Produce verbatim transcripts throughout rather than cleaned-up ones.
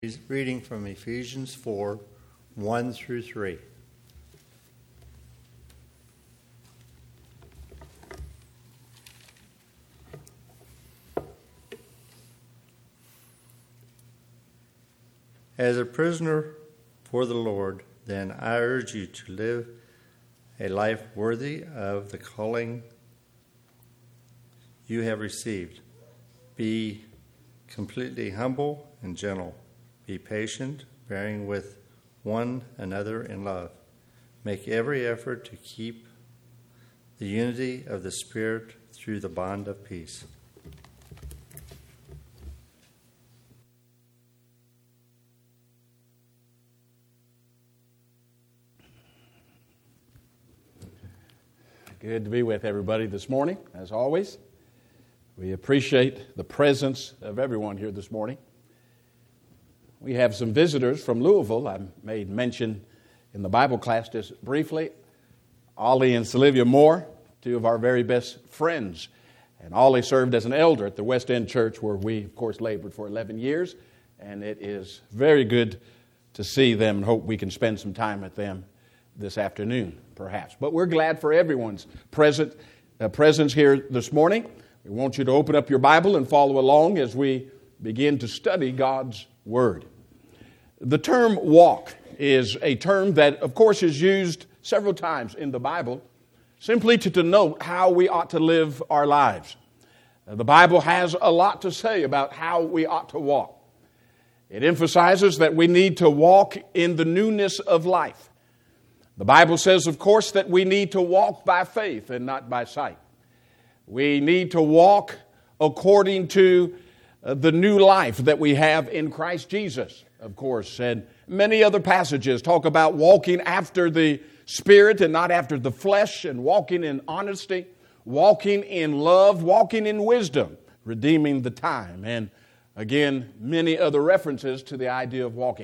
He's reading from Ephesians four, one through three. As a prisoner for the Lord, then I urge you to live a life worthy of the calling you have received. Be completely humble and gentle. Be patient, bearing with one another in love. Make every effort to keep the unity of the Spirit through the bond of peace. Good to be with everybody this morning, as always. We appreciate the presence of everyone here this morning. We have some visitors from Louisville. I made mention in the Bible class just briefly. Ollie and Sylvia Moore, two of our very best friends. And Ollie served as an elder at the West End Church, where we, of course, labored for eleven years. And it is very good to see them and hope we can spend some time with them this afternoon, perhaps. But we're glad for everyone's present uh, presence here this morning. We want you to open up your Bible and follow along as we begin to study God's Word. The term walk is a term that, of course, is used several times in the Bible simply to denote how we ought to live our lives. Uh, the Bible has a lot to say about how we ought to walk. It emphasizes that we need to walk in the newness of life. The Bible says, of course, that we need to walk by faith and not by sight. We need to walk according to uh, the new life that we have in Christ Jesus, of course. And many other passages talk about walking after the Spirit and not after the flesh, and walking in honesty, walking in love, walking in wisdom, redeeming the time. And again, many other references to the idea of walking.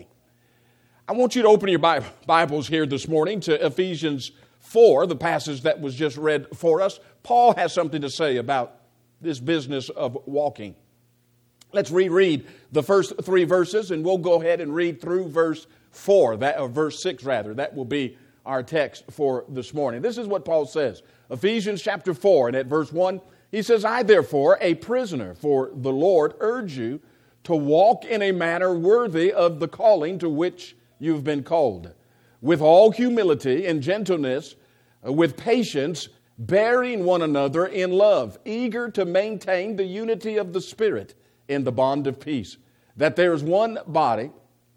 I want you to open your Bibles here this morning to Ephesians four, the passage that was just read for us. Paul has something to say about this business of walking. Let's reread the first three verses, and we'll go ahead and read through verse four, that, or verse six rather. That will be our text for this morning. This is what Paul says. Ephesians chapter four, and at verse one, he says, I therefore, a prisoner for the Lord, urge you to walk in a manner worthy of the calling to which you've been called, with all humility and gentleness, with patience, bearing one another in love, eager to maintain the unity of the Spirit in the bond of peace, that there is one body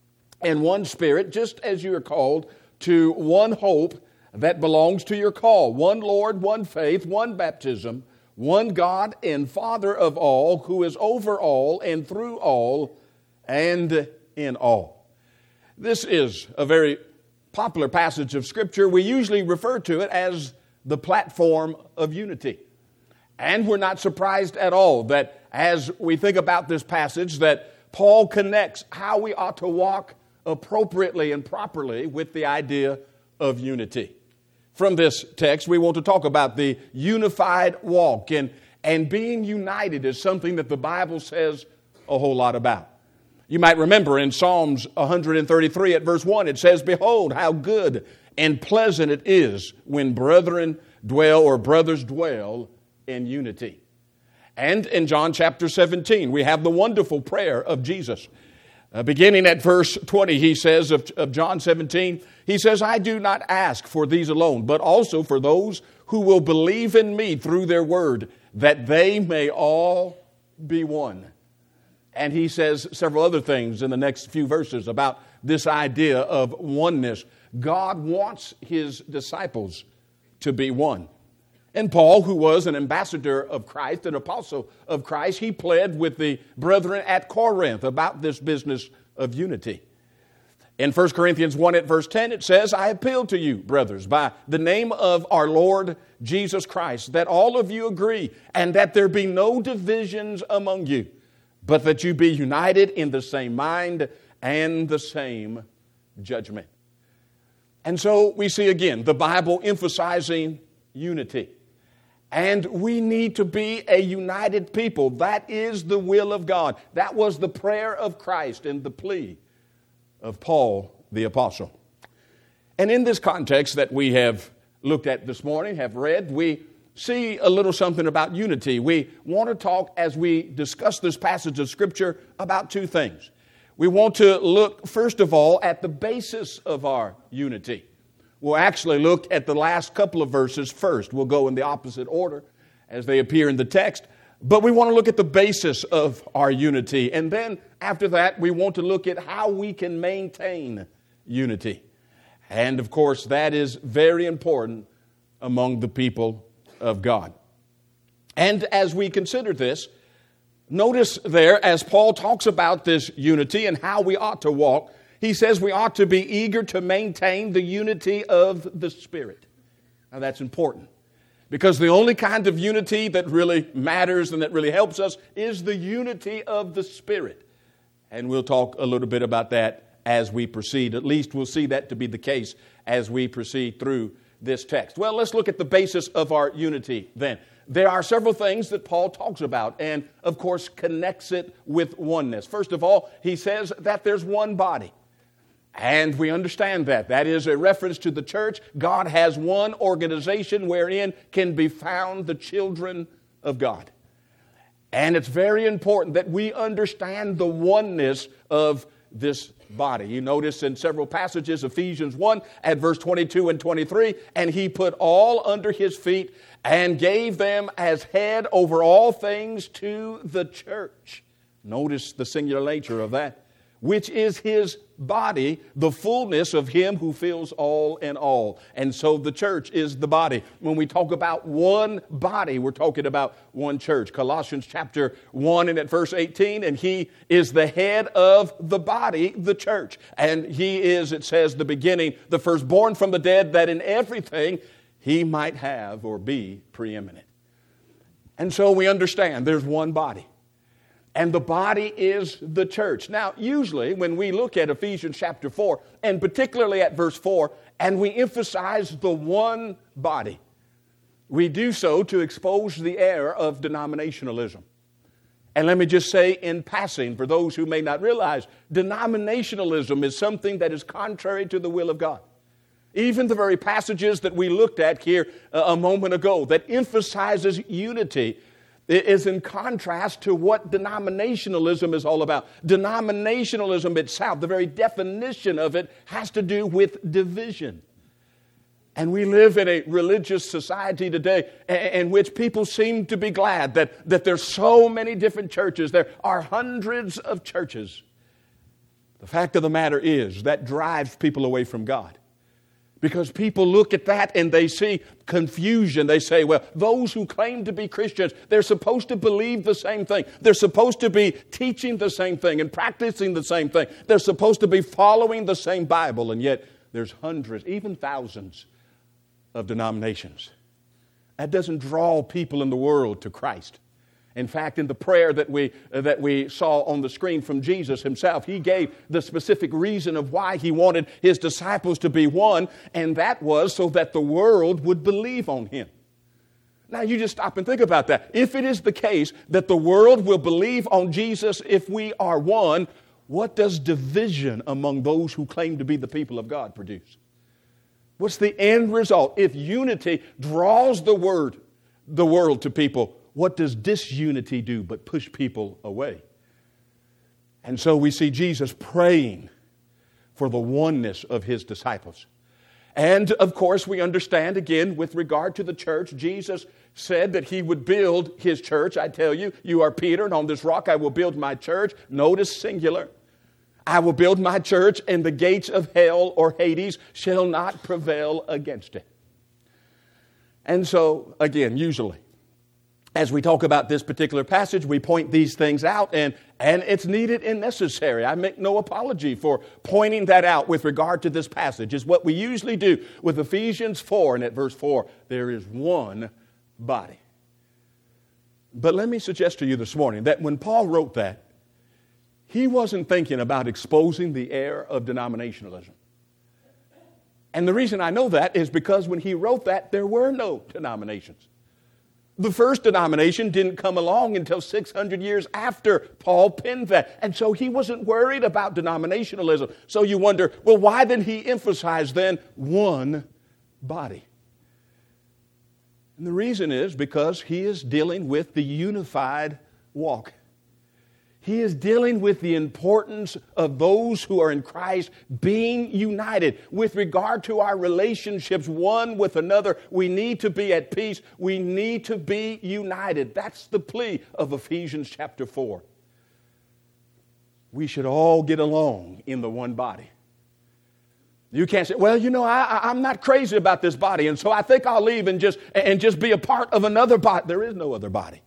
and one Spirit, just as you are called to one hope that belongs to your call, one Lord, one faith, one baptism, one God and Father of all, who is over all and through all and in all. This is a very popular passage of Scripture. We usually refer to it as the platform of unity. And we're not surprised at all that as we think about this passage, that Paul connects how we ought to walk appropriately and properly with the idea of unity. From this text, we want to talk about the unified walk, and, and being united is something that the Bible says a whole lot about. You might remember in Psalms one thirty-three at verse one, it says, Behold, how good and pleasant it is when brethren dwell, or brothers dwell, in unity. And in John chapter seventeen, we have the wonderful prayer of Jesus. Uh, beginning at verse twenty, he says of, of John seventeen, he says, I do not ask for these alone, but also for those who will believe in me through their word, that they may all be one. And he says several other things in the next few verses about this idea of oneness. God wants his disciples to be one. And Paul, who was an ambassador of Christ, an apostle of Christ, he pled with the brethren at Corinth about this business of unity. In First Corinthians one at verse ten, it says, I appeal to you, brothers, by the name of our Lord Jesus Christ, that all of you agree, and that there be no divisions among you, but that you be united in the same mind and the same judgment. And so we see again the Bible emphasizing unity. And we need to be a united people. That is the will of God. That was the prayer of Christ and the plea of Paul the Apostle. And in this context that we have looked at this morning, have read, we see a little something about unity. We want to talk, as we discuss this passage of Scripture, about two things. We want to look, first of all, at the basis of our unity. We'll actually look at the last couple of verses first. We'll go in the opposite order as they appear in the text. But we want to look at the basis of our unity. And then after that, we want to look at how we can maintain unity. And of course, that is very important among the people of God. And as we consider this, notice there, as Paul talks about this unity and how we ought to walk, he says we ought to be eager to maintain the unity of the Spirit. Now that's important, because the only kind of unity that really matters and that really helps us is the unity of the Spirit. And we'll talk a little bit about that as we proceed. At least we'll see that to be the case as we proceed through this text. Well, let's look at the basis of our unity then. There are several things that Paul talks about and, of course, connects it with oneness. First of all, he says that there's one body. And we understand that. That is a reference to the church. God has one organization wherein can be found the children of God. And it's very important that we understand the oneness of this body. You notice in several passages, Ephesians one at verse twenty-two and twenty-three, and he put all under his feet and gave them as head over all things to the church. Notice the singular nature of that. Which is his body, the fullness of him who fills all in all. And so the church is the body. When we talk about one body, we're talking about one church. Colossians chapter one and at verse eighteen, and he is the head of the body, the church. And he is, it says, the beginning, the firstborn from the dead, that in everything he might have or be preeminent. And so we understand there's one body. And the body is the church. Now, usually when we look at Ephesians chapter four, and particularly at verse four, and we emphasize the one body, we do so to expose the error of denominationalism. And let me just say in passing, for those who may not realize, denominationalism is something that is contrary to the will of God. Even the very passages that we looked at here a moment ago that emphasizes unity is in contrast to what denominationalism is all about. Denominationalism itself, the very definition of it, has to do with division. And we live in a religious society today in which people seem to be glad that, that there's so many different churches. There are hundreds of churches. The fact of the matter is that drives people away from God. Because people look at that and they see confusion. They say, well, those who claim to be Christians, they're supposed to believe the same thing. They're supposed to be teaching the same thing and practicing the same thing. They're supposed to be following the same Bible. And yet there's hundreds, even thousands of denominations. That doesn't draw people in the world to Christ. In fact, in the prayer that we uh, that we saw on the screen from Jesus himself, he gave the specific reason of why he wanted his disciples to be one, and that was so that the world would believe on him. Now, you just stop and think about that. If it is the case that the world will believe on Jesus if we are one, what does division among those who claim to be the people of God produce? What's the end result? If unity draws the word, the world to people, what does disunity do but push people away? And so we see Jesus praying for the oneness of his disciples. And of course we understand again with regard to the church, Jesus said that he would build his church. I tell you, you are Peter, and on this rock I will build my church. Notice singular. I will build my church, and the gates of hell or Hades shall not prevail against it. And so, again, usually, as we talk about this particular passage, we point these things out, and, and it's needed and necessary. I make no apology for pointing that out with regard to this passage. It's what we usually do with Ephesians four, and at verse four, there is one body. But let me suggest to you this morning that when Paul wrote that, he wasn't thinking about exposing the error of denominationalism. And the reason I know that is because when he wrote that, there were no denominations. The first denomination didn't come along until six hundred years after Paul penned that. And so he wasn't worried about denominationalism. So you wonder, well, why did he emphasize then one body? And the reason is because he is dealing with the unified walk. He is dealing with the importance of those who are in Christ being united. With regard to our relationships one with another, we need to be at peace. We need to be united. That's the plea of Ephesians chapter four. We should all get along in the one body. You can't say, well, you know, I, I'm not crazy about this body, and so I think I'll leave and just, and just be a part of another body. There is no other body.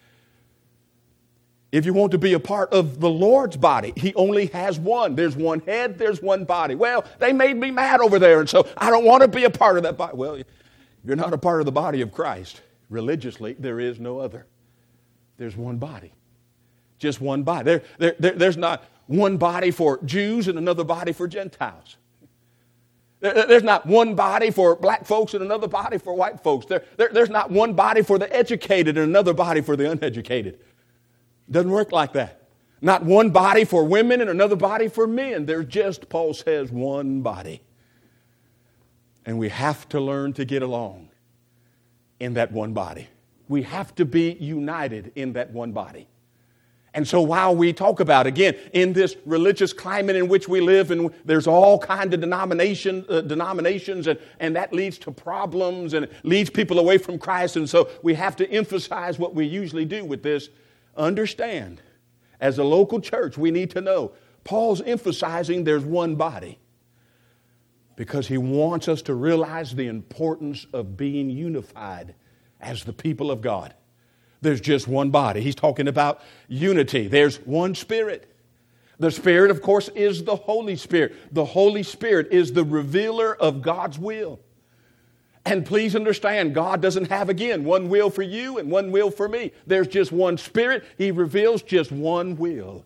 If you want to be a part of the Lord's body, He only has one. There's one head, there's one body. Well, they made me mad over there, and so I don't want to be a part of that body. Well, if you're not a part of the body of Christ, religiously, there is no other. There's one body. Just one body. There, there, there, there's not one body for Jews and another body for Gentiles. There, there's not one body for black folks and another body for white folks. There, there, there's not one body for the educated and another body for the uneducated. Doesn't work like that. Not one body for women and another body for men. There's just, Paul says, one body. And we have to learn to get along in that one body. We have to be united in that one body. And so while we talk about, again, in this religious climate in which we live, and there's all kinds of denomination, uh, denominations, and, and that leads to problems, and it leads people away from Christ, and so we have to emphasize what we usually do with this. Understand, as a local church, we need to know, Paul's emphasizing there's one body because he wants us to realize the importance of being unified as the people of God. There's just one body. He's talking about unity. There's one Spirit. The Spirit, of course, is the Holy Spirit. The Holy Spirit is the revealer of God's will. And please understand, God doesn't have, again, one will for you and one will for me. There's just one Spirit. He reveals just one will.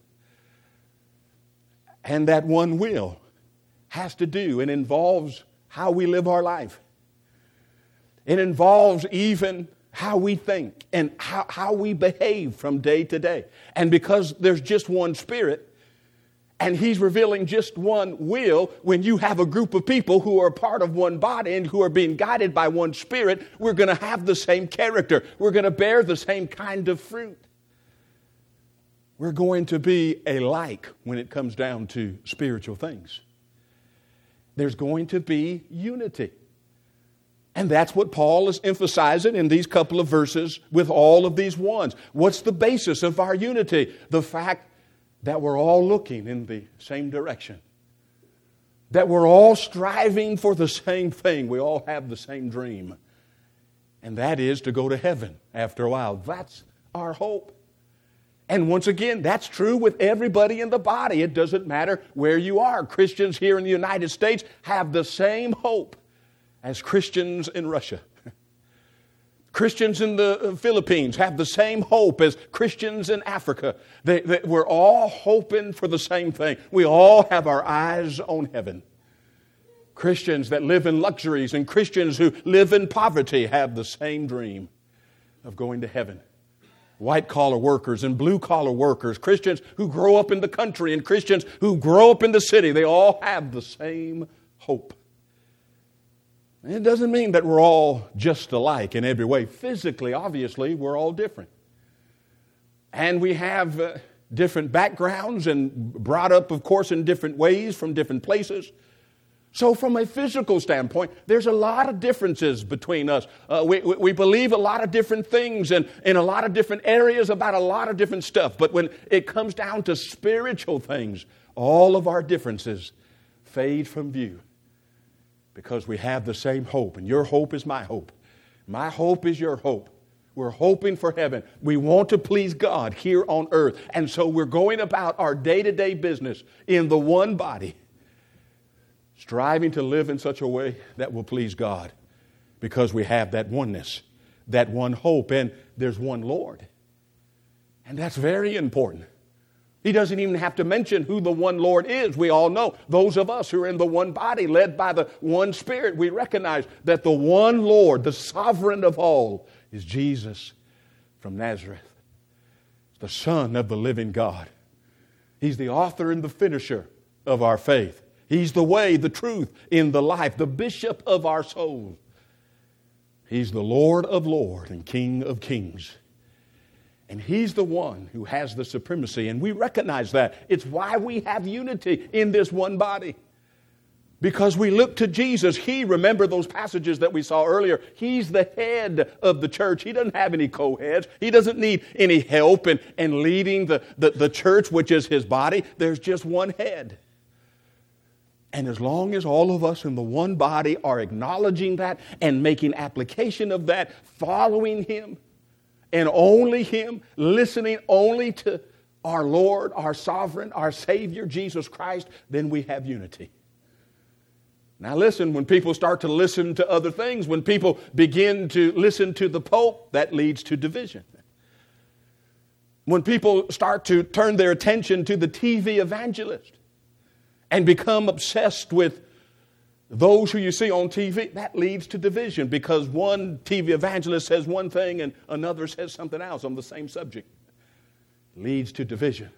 And that one will has to do and involves how we live our life. It involves even how we think and how, how we behave from day to day. And because there's just one Spirit, and He's revealing just one will, when you have a group of people who are part of one body and who are being guided by one Spirit, we're going to have the same character. We're going to bear the same kind of fruit. We're going to be alike when it comes down to spiritual things. There's going to be unity. And that's what Paul is emphasizing in these couple of verses with all of these ones. What's the basis of our unity? The fact that we're all looking in the same direction. That we're all striving for the same thing. We all have the same dream. And that is to go to heaven after a while. That's our hope. And once again, that's true with everybody in the body. It doesn't matter where you are. Christians here in the United States have the same hope as Christians in Russia. Christians in the Philippines have the same hope as Christians in Africa. They, they, we're all hoping for the same thing. We all have our eyes on heaven. Christians that live in luxuries and Christians who live in poverty have the same dream of going to heaven. White-collar workers and blue-collar workers, Christians who grow up in the country and Christians who grow up in the city, they all have the same hope. It doesn't mean that we're all just alike in every way. Physically, obviously, we're all different. And we have uh, different backgrounds and brought up, of course, in different ways from different places. So from a physical standpoint, there's a lot of differences between us. Uh, we, we believe a lot of different things and in a lot of different areas about a lot of different stuff. But when it comes down to spiritual things, all of our differences fade from view. Because we have the same hope. And your hope is my hope. My hope is your hope. We're hoping for heaven. We want to please God here on earth. And so we're going about our day-to-day business in the one body, striving to live in such a way that will please God. Because we have that oneness, that one hope, and there's one Lord. And that's very important. He doesn't even have to mention who the one Lord is. We all know. Those of us who are in the one body, led by the one Spirit, we recognize that the one Lord, the sovereign of all, is Jesus from Nazareth, the Son of the living God. He's the author and the finisher of our faith. He's the way, the truth, and the life, the bishop of our souls. He's the Lord of lords and King of kings. And He's the one who has the supremacy, and we recognize that. It's why we have unity in this one body. Because we look to Jesus. He, remember those passages that we saw earlier, He's the head of the church. He doesn't have any co-heads. He doesn't need any help in, in leading the, the, the church, which is His body. There's just one head. And as long as all of us in the one body are acknowledging that and making application of that, following Him and only Him, listening only to our Lord, our sovereign, our Savior, Jesus Christ, then we have unity. Now listen, when people start to listen to other things, when people begin to listen to the Pope, that leads to division. When people start to turn their attention to the T V evangelist and become obsessed with those who you see on T V, that leads to division because one T V evangelist says one thing and another says something else on the same subject. Leads to division.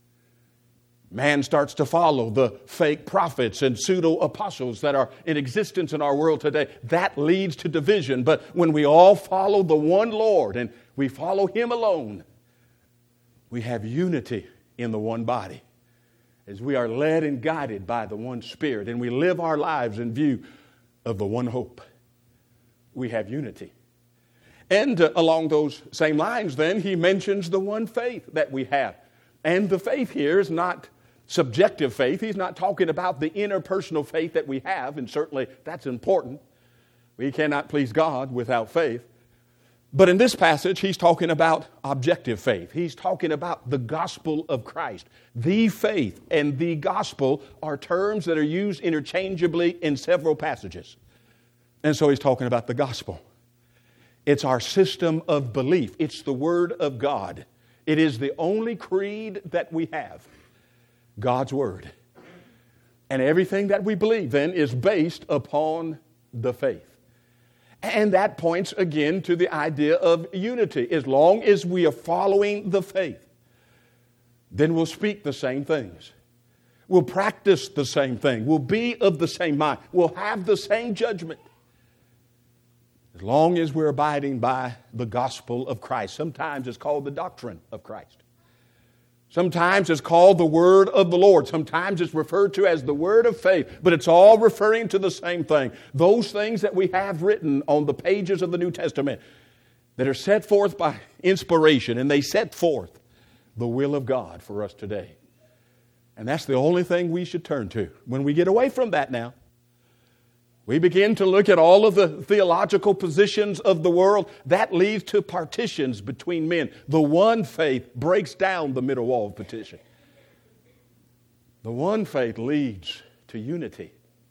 Man starts to follow the fake prophets and pseudo-apostles that are in existence in our world today. That leads to division. But when we all follow the one Lord and we follow Him alone, we have unity in the one body as we are led and guided by the one Spirit and we live our lives in view of the one hope. We have unity. And uh, along those same lines then, he mentions the one faith that we have. And the faith here is not subjective faith. He's not talking about the interpersonal faith that we have, and certainly that's important. We cannot please God without faith. But in this passage, he's talking about objective faith. He's talking about the gospel of Christ. The faith and the gospel are terms that are used interchangeably in several passages. And so he's talking about the gospel. It's our system of belief. It's the Word of God. It is the only creed that we have. God's Word. And everything that we believe then is based upon the faith. And that points again to the idea of unity. As long as we are following the faith, then we'll speak the same things. We'll practice the same thing. We'll be of the same mind. We'll have the same judgment. As long as we're abiding by the gospel of Christ. Sometimes it's called the doctrine of Christ. Sometimes it's called the word of the Lord. Sometimes it's referred to as the word of faith. But it's all referring to the same thing. Those things that we have written on the pages of the New Testament that are set forth by inspiration. And they set forth the will of God for us today. And that's the only thing we should turn to. When we get away from that now, we begin to look at all of the theological positions of the world. That leads to partitions between men. The one faith breaks down the middle wall of partition. The one faith leads to unity.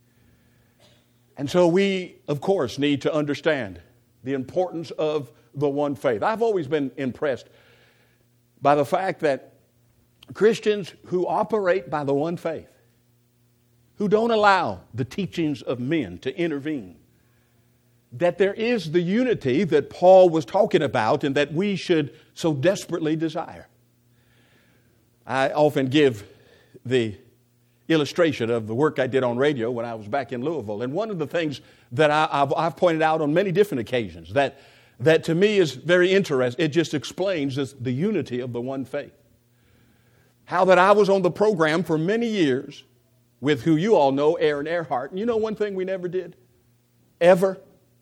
And so we, of course, need to understand the importance of the one faith. I've always been impressed by the fact that Christians who operate by the one faith, who don't allow the teachings of men to intervene, that there is the unity that Paul was talking about and that we should so desperately desire. I often give the illustration of the work I did on radio when I was back in Louisville. And one of the things that I, I've, I've pointed out on many different occasions that, that to me is very interesting, it just explains this, the unity of the one faith. How that I was on the program for many years with who you all know, Aaron Earhart. And you know one thing we never did? Ever?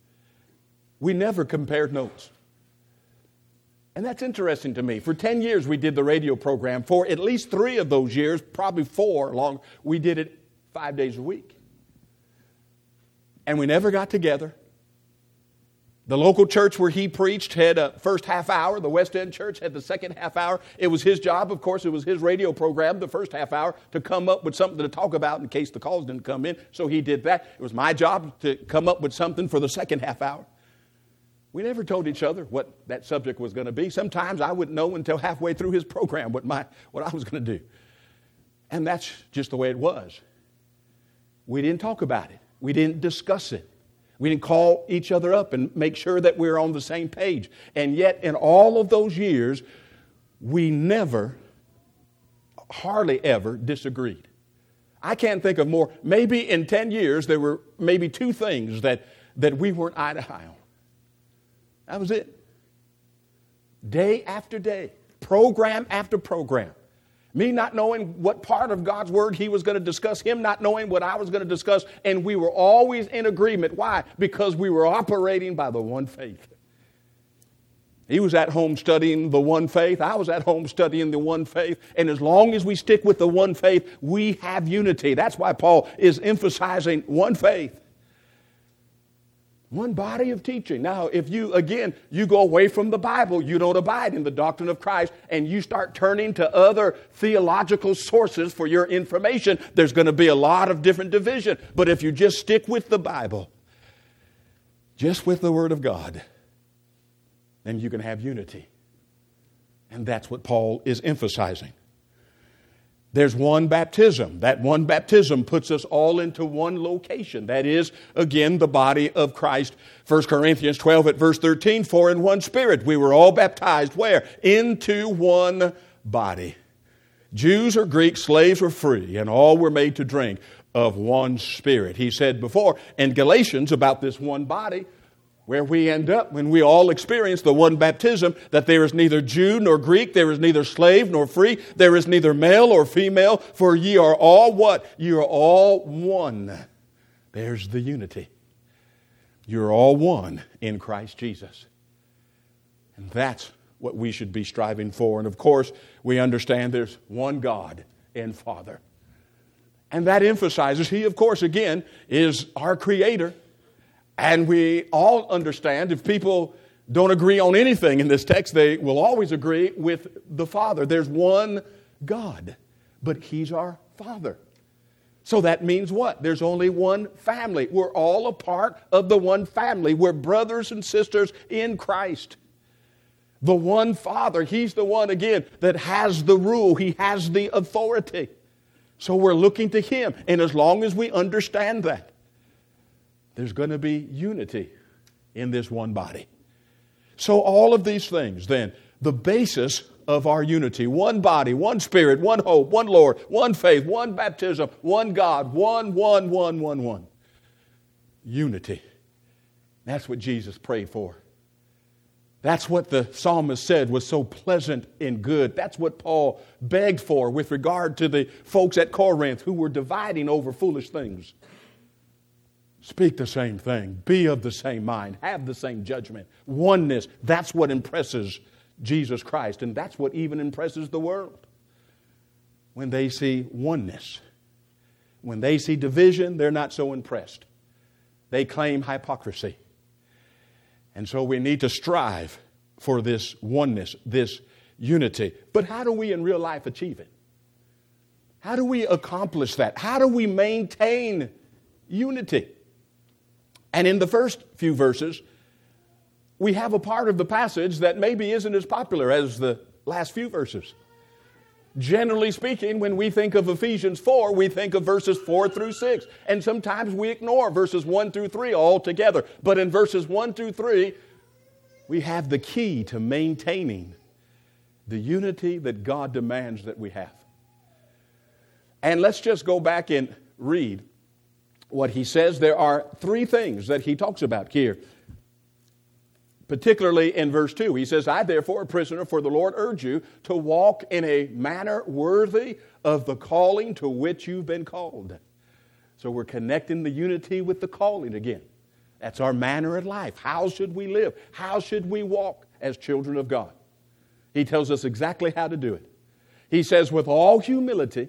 We never compared notes. And that's interesting to me. For ten years we did the radio program. For at least three of those years, probably four long, we did it five days a week. And we never got together. The local church where he preached had a first half hour. The West End church had the second half hour. It was his job, of course, it was his radio program, the first half hour, to come up with something to talk about in case the calls didn't come in. So he did that. It was my job to come up with something for the second half hour. We never told each other what that subject was going to be. Sometimes I wouldn't know until halfway through his program what, my, what I was going to do. And that's just the way it was. We didn't talk about it. We didn't discuss it. We didn't call each other up and make sure that we were on the same page. And yet, in all of those years, we never, hardly ever disagreed. I can't think of more. Maybe in ten years, there were maybe two things that, that we weren't eye to eye on. That was it. Day after day, program after program. Me not knowing what part of God's Word he was going to discuss, him not knowing what I was going to discuss, and we were always in agreement. Why? Because we were operating by the one faith. He was at home studying the one faith. I was at home studying the one faith. And as long as we stick with the one faith, we have unity. That's why Paul is emphasizing one faith. One body of teaching. Now, if you, again, you go away from the Bible, you don't abide in the doctrine of Christ, and you start turning to other theological sources for your information, there's going to be a lot of different division. But if you just stick with the Bible, just with the Word of God, then you can have unity. And that's what Paul is emphasizing. There's one baptism. That one baptism puts us all into one location. That is, again, the body of Christ. First Corinthians twelve at verse thirteen, for in one Spirit we were all baptized. Where? Into one body. Jews or Greeks, slaves or free, and all were made to drink of one Spirit. He said before in Galatians about this one body, where we end up when we all experience the one baptism, that there is neither Jew nor Greek, there is neither slave nor free, there is neither male or female, for ye are all what? Ye are all one. There's the unity. You're all one in Christ Jesus. And that's what we should be striving for. And of course, we understand there's one God and Father. And that emphasizes, He, of course, again, is our Creator. And we all understand if people don't agree on anything in this text, they will always agree with the Father. There's one God, but He's our Father. So that means what? There's only one family. We're all a part of the one family. We're brothers and sisters in Christ. The one Father, He's the one, again, that has the rule. He has the authority. So we're looking to Him. And as long as we understand that, there's going to be unity in this one body. So all of these things, then, the basis of our unity, one body, one Spirit, one hope, one Lord, one faith, one baptism, one God, one, one, one, one, one. Unity. That's what Jesus prayed for. That's what the psalmist said was so pleasant and good. That's what Paul begged for with regard to the folks at Corinth who were dividing over foolish things. Speak the same thing. Be of the same mind. Have the same judgment. Oneness. That's what impresses Jesus Christ. And that's what even impresses the world. When they see oneness. When they see division, they're not so impressed. They claim hypocrisy. And so we need to strive for this oneness, this unity. But how do we in real life achieve it? How do we accomplish that? How do we maintain unity? And in the first few verses, we have a part of the passage that maybe isn't as popular as the last few verses. Generally speaking, when we think of Ephesians four, we think of verses four through six. And sometimes we ignore verses one through three altogether. But in verses one through three, we have the key to maintaining the unity that God demands that we have. And let's just go back and read what he says. There are three things that he talks about here. Particularly in verse two, he says, I therefore, a prisoner for the Lord, urge you to walk in a manner worthy of the calling to which you've been called. So we're connecting the unity with the calling again. That's our manner in life. How should we live? How should we walk as children of God? He tells us exactly how to do it. He says, with all humility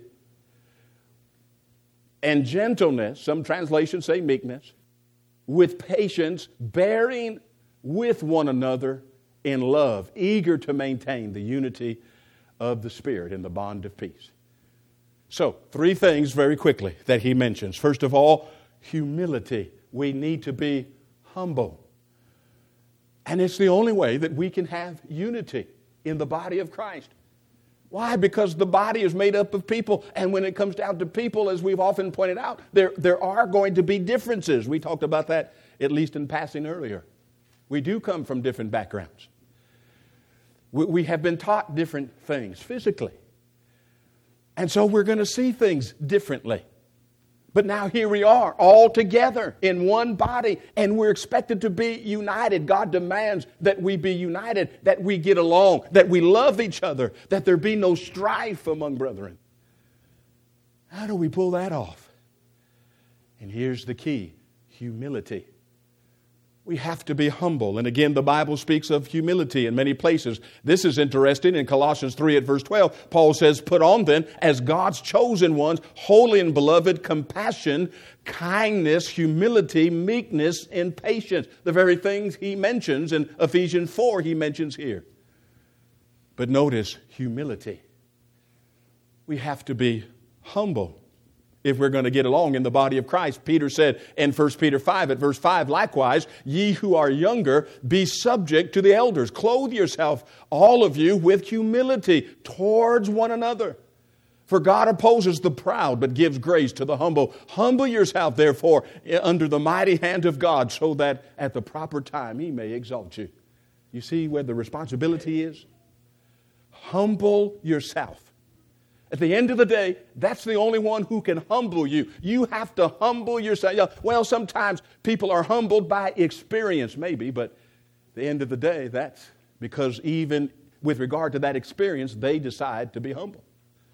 and gentleness, some translations say meekness, with patience, bearing with one another in love, eager to maintain the unity of the Spirit in the bond of peace. So, three things very quickly that he mentions. First of all, humility. We need to be humble. And it's the only way that we can have unity in the body of Christ. Why? Because the body is made up of people. And when it comes down to people, as we've often pointed out, there, there are going to be differences. We talked about that at least in passing earlier. We do come from different backgrounds. We, we have been taught different things physically. And so we're going to see things differently. But now here we are, all together in one body, and we're expected to be united. God demands that we be united, that we get along, that we love each other, that there be no strife among brethren. How do we pull that off? And here's the key: humility. We have to be humble. And again, the Bible speaks of humility in many places. This is interesting. In Colossians three at verse twelve, Paul says, "Put on then, as God's chosen ones, holy and beloved, compassion, kindness, humility, meekness, and patience." The very things he mentions in Ephesians four, he mentions here. But notice humility. We have to be humble if we're going to get along in the body of Christ. Peter said in First Peter five at verse five, "Likewise, ye who are younger, be subject to the elders. Clothe yourself, all of you, with humility towards one another. For God opposes the proud, but gives grace to the humble. Humble yourself, therefore, under the mighty hand of God, so that at the proper time He may exalt you." You see where the responsibility is? Humble yourself. At the end of the day, that's the only one who can humble you. You have to humble yourself. Well, sometimes people are humbled by experience, maybe, but at the end of the day, that's because even with regard to that experience, they decide to be humble.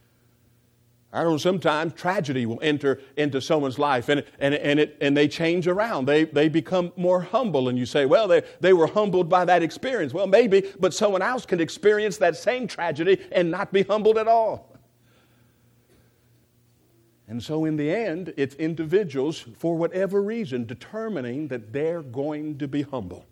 I don't know, sometimes tragedy will enter into someone's life and, and, and, it, and they change around. They, they become more humble, and you say, well, they, they were humbled by that experience. Well, maybe, but someone else can experience that same tragedy and not be humbled at all. And so in the end, it's individuals, for whatever reason, determining that they're going to be humble.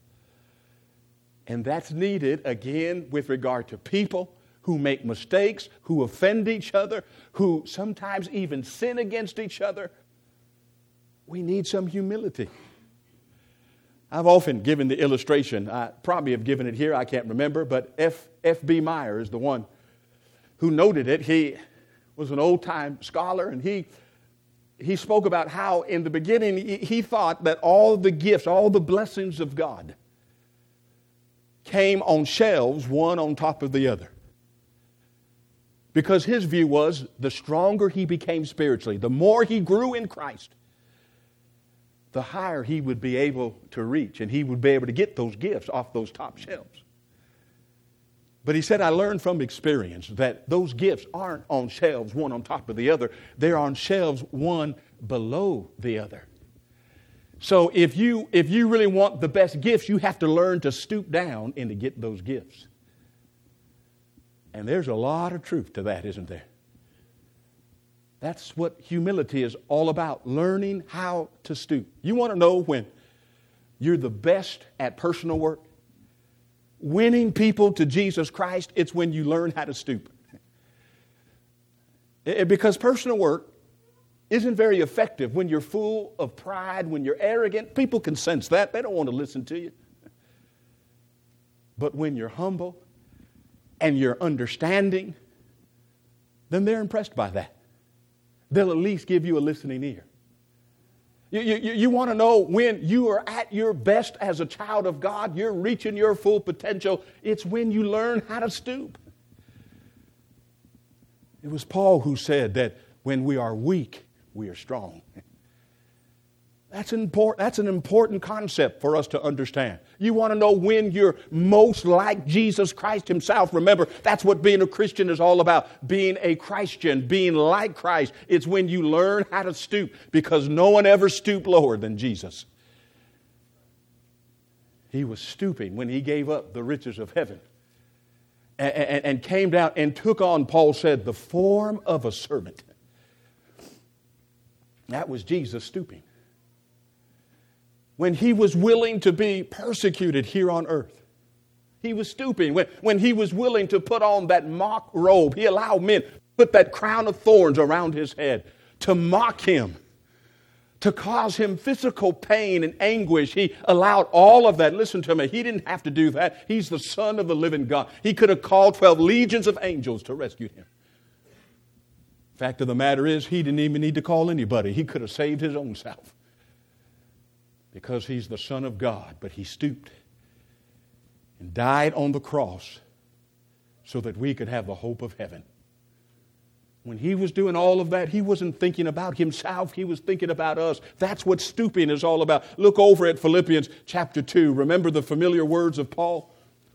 And that's needed, again, with regard to people who make mistakes, who offend each other, who sometimes even sin against each other. We need some humility. I've often given the illustration. I probably have given it here. I can't remember. But F. F. B. Meyer is the one who noted it. He was an old-time scholar, and he he spoke about how in the beginning he, he thought that all the gifts, all the blessings of God came on shelves, one on top of the other. Because his view was the stronger he became spiritually, the more he grew in Christ, the higher he would be able to reach, and he would be able to get those gifts off those top shelves. But he said, I learned from experience that those gifts aren't on shelves, one on top of the other. They're on shelves, one below the other. So if you, if you really want the best gifts, you have to learn to stoop down and to get those gifts. And there's a lot of truth to that, isn't there? That's what humility is all about, learning how to stoop. You want to know when you're the best at personal work? Winning people to Jesus Christ, it's when you learn how to stoop. It, because personal work isn't very effective when you're full of pride, when you're arrogant. People can sense that. They don't want to listen to you. But when you're humble and you're understanding, then they're impressed by that. They'll at least give you a listening ear. You, you, you want to know when you are at your best as a child of God, you're reaching your full potential. It's when you learn how to stoop. It was Paul who said that when we are weak, we are strong. That's, import, that's an important concept for us to understand. You want to know when you're most like Jesus Christ Himself. Remember, that's what being a Christian is all about. Being a Christian, being like Christ. It's when you learn how to stoop, because no one ever stooped lower than Jesus. He was stooping when He gave up the riches of heaven and, and, and came down and took on, Paul said, the form of a servant. That was Jesus stooping. When He was willing to be persecuted here on earth. He was stooping. When, when He was willing to put on that mock robe, He allowed men to put that crown of thorns around His head to mock Him, to cause him physical pain and anguish. He allowed all of that. Listen to me. He didn't have to do that. He's the Son of the living God. He could have called twelve legions of angels to rescue him. Fact of the matter is, he didn't even need to call anybody. He could have saved his own self. Because he's the Son of God. But he stooped and died on the cross so that we could have the hope of heaven. When he was doing all of that, he wasn't thinking about himself. He was thinking about us. That's what stooping is all about. Look over at Philippians chapter two. Remember the familiar words of Paul?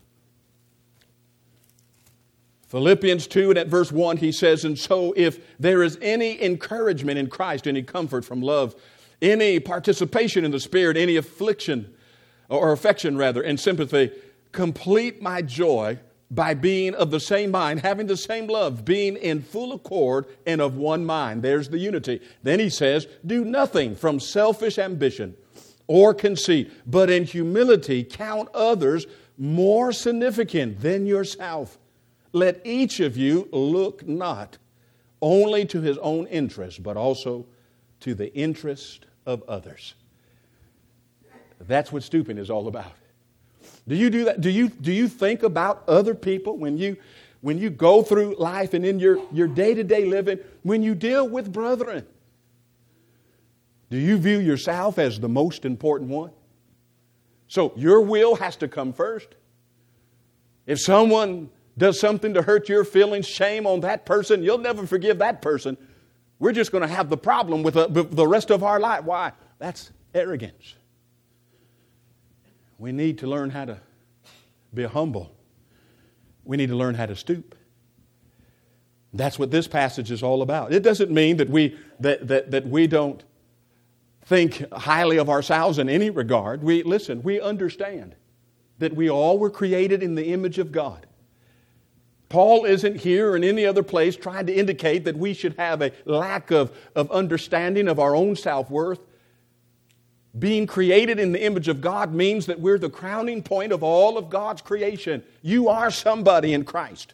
Philippians two, and at verse one, he says, "And so if there is any encouragement in Christ, any comfort from love, any participation in the Spirit, any affliction, or affection rather, and sympathy, complete my joy by being of the same mind, having the same love, being in full accord and of one mind." There's the unity. Then he says, "Do nothing from selfish ambition or conceit, but in humility count others more significant than yourself. Let each of you look not only to his own interest, but also to the interest of others." That's what stooping is all about. Do you do that? Do you, do you think about other people when you, when you go through life and in your, your day-to-day living, when you deal with brethren? Do you view yourself as the most important one? So your will has to come first. If someone does something to hurt your feelings, shame on that person, you'll never forgive that person. We're just going to have the problem with the, the rest of our life. Why? That's arrogance. We need to learn how to be humble. We need to learn how to stoop. That's what this passage is all about. It doesn't mean that we that that, that we don't think highly of ourselves in any regard. We listen, we understand that we all were created in the image of God. Paul isn't here or in any other place trying to indicate that we should have a lack of, of understanding of our own self-worth. Being created in the image of God means that we're the crowning point of all of God's creation. You are somebody in Christ.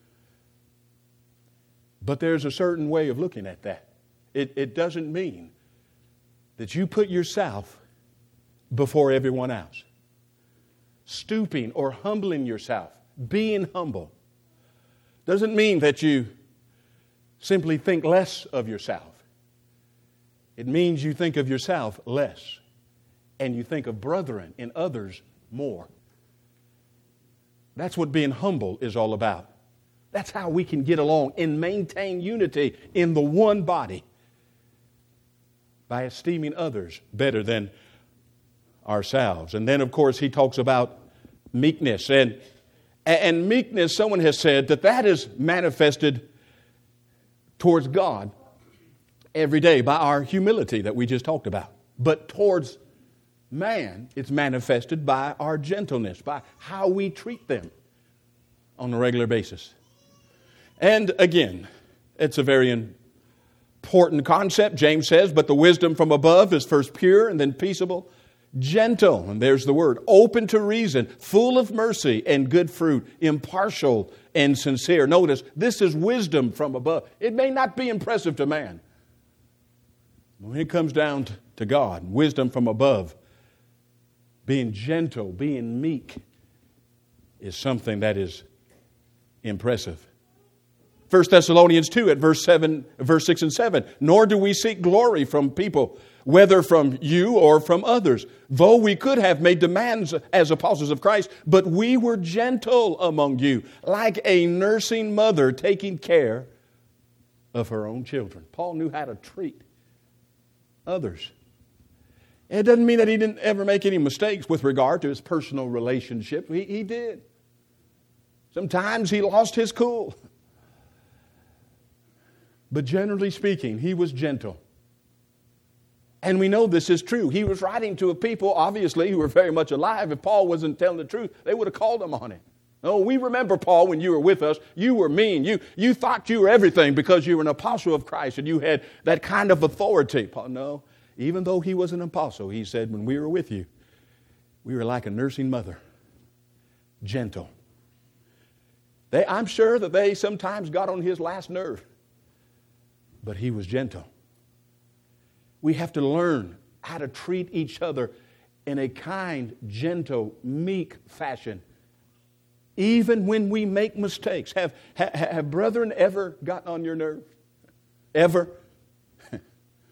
But there's a certain way of looking at that. It, it doesn't mean that you put yourself before everyone else. Stooping or humbling yourself, being humble, doesn't mean that you simply think less of yourself. It means you think of yourself less, and you think of brethren and others more. That's what being humble is all about. That's how we can get along and maintain unity in the one body, by esteeming others better than ourselves. And then, of course, he talks about meekness. And, and meekness, someone has said that that is manifested towards God every day by our humility that we just talked about. But towards man, it's manifested by our gentleness, by how we treat them on a regular basis. And again, it's a very important concept. James says, "But the wisdom from above is first pure and then peaceable, gentle," and there's the word, "open to reason, full of mercy and good fruit, impartial and sincere." Notice, this is wisdom from above. It may not be impressive to man. When it comes down to God, wisdom from above, being gentle, being meek, is something that is impressive. First Thessalonians two at verse seven, verse six and seven. "Nor do we seek glory from people, whether from you or from others, though we could have made demands as apostles of Christ, but we were gentle among you, like a nursing mother taking care of her own children." Paul knew how to treat others. It doesn't mean that he didn't ever make any mistakes with regard to his personal relationship. He, he did. Sometimes he lost his cool. But generally speaking, he was gentle. And we know this is true. He was writing to a people, obviously, who were very much alive. If Paul wasn't telling the truth, they would have called him on it. Oh, we remember, Paul, when you were with us, you were mean. You, you thought you were everything because you were an apostle of Christ and you had that kind of authority. Paul, no, even though he was an apostle, he said, when we were with you, we were like a nursing mother, gentle. They, I'm sure that they sometimes got on his last nerve, but he was gentle. We have to learn how to treat each other in a kind, gentle, meek fashion. Even when we make mistakes. Have, ha, have brethren ever gotten on your nerve? Ever? Of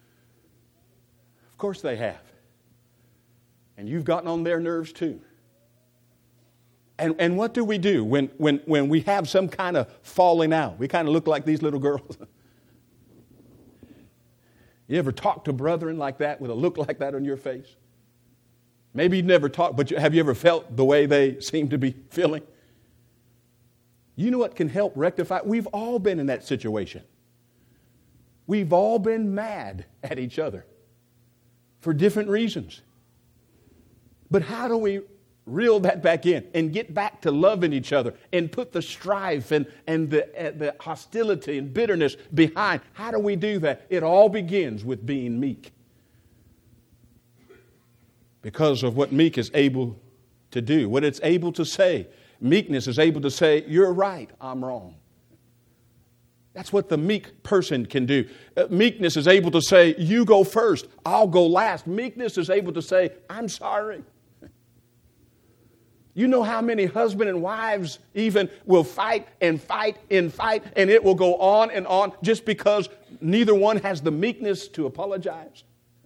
course they have. And you've gotten on their nerves too. And, and what do we do when, when, when we have some kind of falling out? We kind of look like these little girls. You ever talk to brethren like that with a look like that on your face? Maybe you've never talked, but have you ever felt the way they seem to be feeling? You know what can help rectify? We've all been in that situation. We've all been mad at each other for different reasons. But how do we reel that back in and get back to loving each other and put the strife and, and the, uh, the hostility and bitterness behind? How do we do that? It all begins with being meek. Because of what meek is able to do, what it's able to say. Meekness is able to say, you're right, I'm wrong. That's what the meek person can do. Uh, meekness is able to say, you go first, I'll go last. Meekness is able to say, I'm sorry. You know how many husband and wives even will fight and fight and fight, and it will go on and on just because neither one has the meekness to apologize?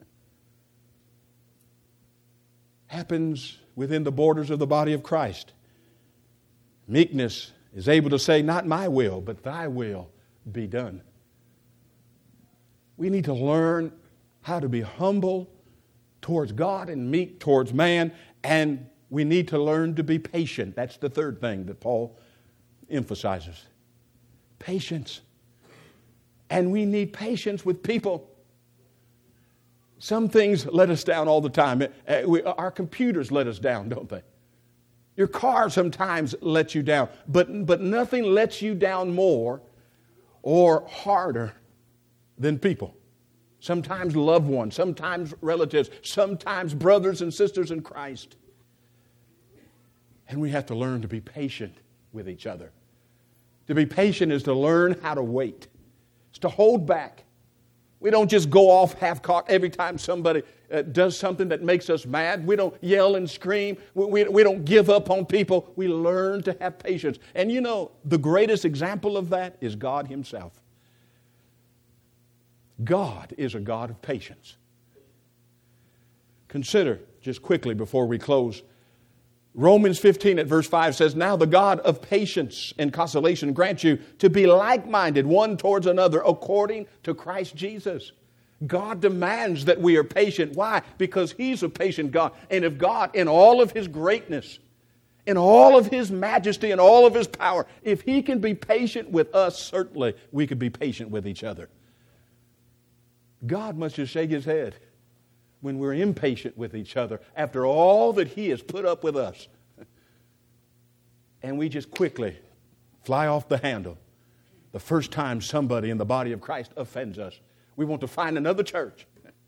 Happens within the borders of the body of Christ. Meekness is able to say, not my will, but thy will be done. We need to learn how to be humble towards God and meek towards man, and we need to learn to be patient. That's the third thing that Paul emphasizes. Patience. And we need patience with people. Some things let us down all the time. Our computers let us down, don't they? Your car sometimes lets you down. But, but nothing lets you down more or harder than people. Sometimes loved ones, sometimes relatives, sometimes brothers and sisters in Christ. And we have to learn to be patient with each other. To be patient is to learn how to wait. It's to hold back. We don't just go off half-cocked every time somebody uh, does something that makes us mad. We don't yell and scream. We, we, we don't give up on people. We learn to have patience. And you know, the greatest example of that is God Himself. God is a God of patience. Consider, just quickly before we close, Romans fifteen at verse five says, now the God of patience and consolation grant you to be like-minded one towards another according to Christ Jesus. God demands that we are patient. Why? Because He's a patient God. And if God, in all of His greatness, in all of His majesty and all of His power, if He can be patient with us, certainly we can be patient with each other. God must just shake His head when we're impatient with each other after all that He has put up with us. And we just quickly fly off the handle the first time somebody in the body of Christ offends us. We want to find another church.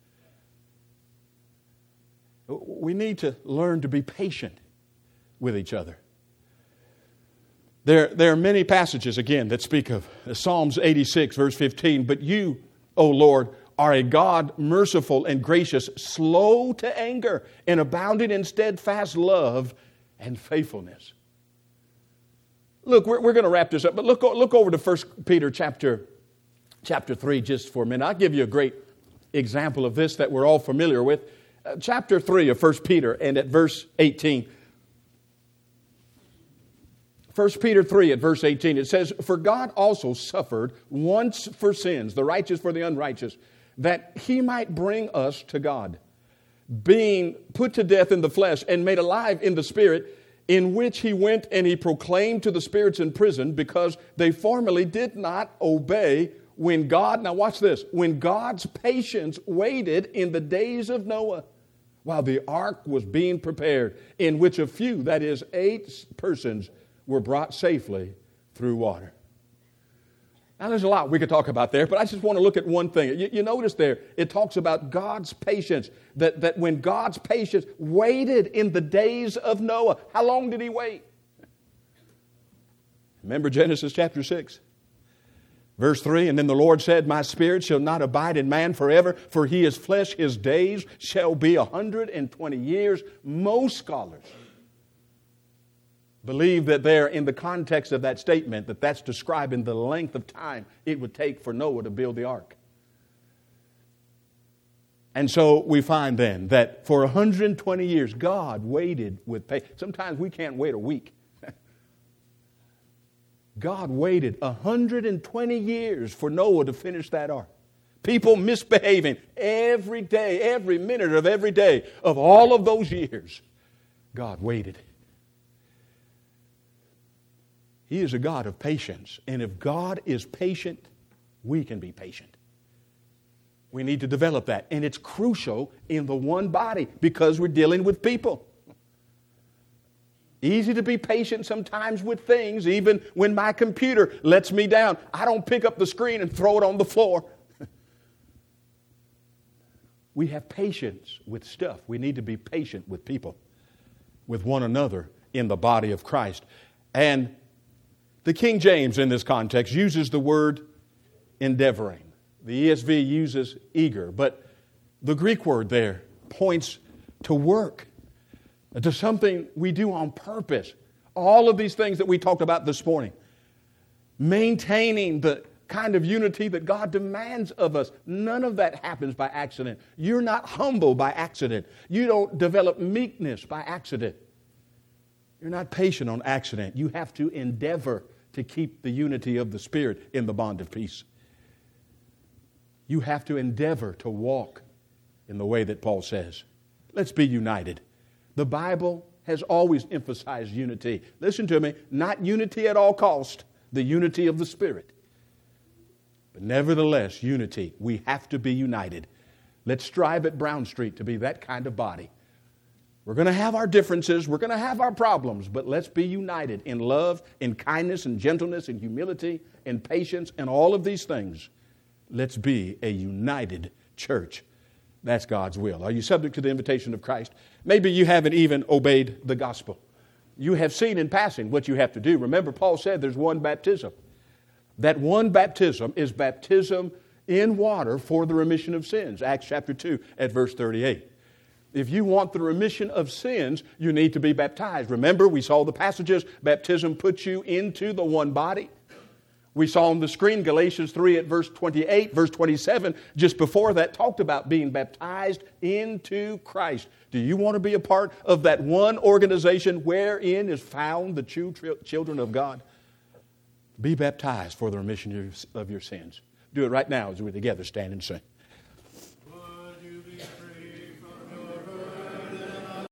We need to learn to be patient with each other. There, there are many passages, again, that speak of Psalms eighty-six, verse fifteen. But you, O Lord, are a God merciful and gracious, slow to anger, and abounding in steadfast love and faithfulness. Look, we're, we're going to wrap this up, but look, look over to First Peter chapter, chapter three just for a minute. I'll give you a great example of this that we're all familiar with. Uh, chapter three of First Peter, and at verse eighteen. First Peter three at verse eighteen, it says, for God also suffered once for sins, the righteous for the unrighteous, that He might bring us to God, being put to death in the flesh and made alive in the Spirit, in which He went and He proclaimed to the spirits in prison, because they formerly did not obey when God, now watch this, when God's patience waited in the days of Noah, while the ark was being prepared, in which a few, that is eight persons, were brought safely through water. Now, there's a lot we could talk about there, but I just want to look at one thing. You, you notice there, it talks about God's patience, that, that when God's patience waited in the days of Noah. How long did He wait? Remember Genesis chapter six? Verse three, and then the Lord said, my spirit shall not abide in man forever, for he is flesh, his days shall be a hundred and twenty years. Most scholars believe that there, in the context of that statement, that that's describing the length of time it would take for Noah to build the ark. And so we find then that for one hundred twenty years, God waited with patience. Sometimes we can't wait a week. God waited one hundred twenty years for Noah to finish that ark. People misbehaving every day, every minute of every day of all of those years. God waited. He is a God of patience. And if God is patient, we can be patient. We need to develop that. And it's crucial in the one body because we're dealing with people. Easy to be patient sometimes with things, even when my computer lets me down. I don't pick up the screen and throw it on the floor. We have patience with stuff. We need to be patient with people, with one another in the body of Christ. And the King James in this context uses the word endeavoring. The E S V uses eager, but the Greek word there points to work, to something we do on purpose. All of these things that we talked about this morning. Maintaining the kind of unity that God demands of us. None of that happens by accident. You're not humble by accident. You don't develop meekness by accident. You're not patient on accident. You have to endeavor to keep the unity of the Spirit in the bond of peace. You have to endeavor to walk in the way that Paul says. Let's be united. The Bible has always emphasized unity. Listen to me, not unity at all cost, the unity of the Spirit. But nevertheless, unity. We have to be united. Let's strive at Brown Street to be that kind of body. We're going to have our differences, we're going to have our problems, but let's be united in love, in kindness, in gentleness, in humility, in patience, and all of these things. Let's be a united church. That's God's will. Are you subject to the invitation of Christ? Maybe you haven't even obeyed the gospel. You have seen in passing what you have to do. Remember, Paul said there's one baptism. That one baptism is baptism in water for the remission of sins. Acts chapter two at verse thirty-eight. If you want the remission of sins, you need to be baptized. Remember, we saw the passages. Baptism puts you into the one body. We saw on the screen Galatians three at verse twenty-eight, verse twenty-seven, just before that, talked about being baptized into Christ. Do you want to be a part of that one organization wherein is found the true children of God? Be baptized for the remission of your sins. Do it right now as we're together stand and sing.